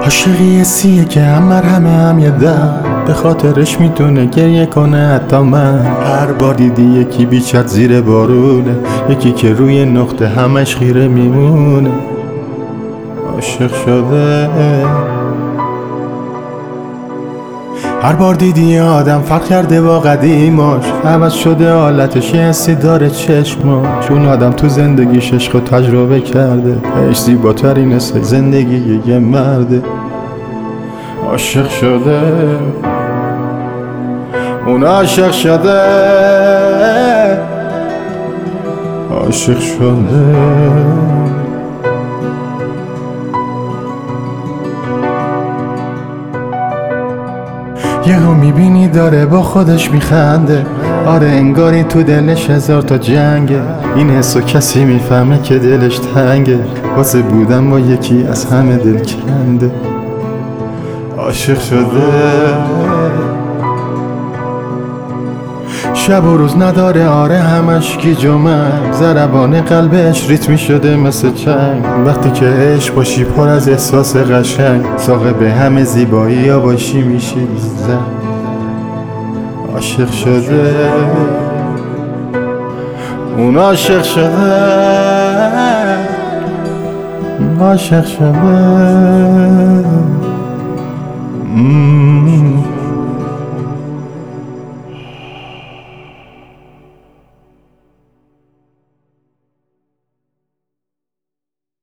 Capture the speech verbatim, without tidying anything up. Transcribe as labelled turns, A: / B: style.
A: عاشقی سیه که هم مرهمه هم یه در به خاطرش میتونه گریه کنه حتی من. هر بار دیدی یکی بیچت زیر بارونه، یکی که روی نقطه همش خیره میمونه. عاشق شده هر بار دیدی یه آدم فرق کرده با قدیماش، عوض شده حالتش، یه حسی داره چشماش. چون آدم تو زندگیش عشق تجربه کرده، عشق زیباترین حس زندگی یه مرده. عاشق شده اون عاشق شده عاشق شده یهو میبینی داره با خودش میخنده، آره انگاری تو دلش هزار تا جنگه. این حسو کسی میفهمه که دلش تنگه، واسه بودن با یکی از همه دل کنده. عاشق شده شب و روز نداره، آره همش گیج و من. ضربان قلبش ریتمی شده مثل چنگ. وقتی که عشق باشی پر از احساس قشنگ، صاحب همه زیبایی یا باشی میشی زن. عاشق شده اون عاشق شده عاشق شده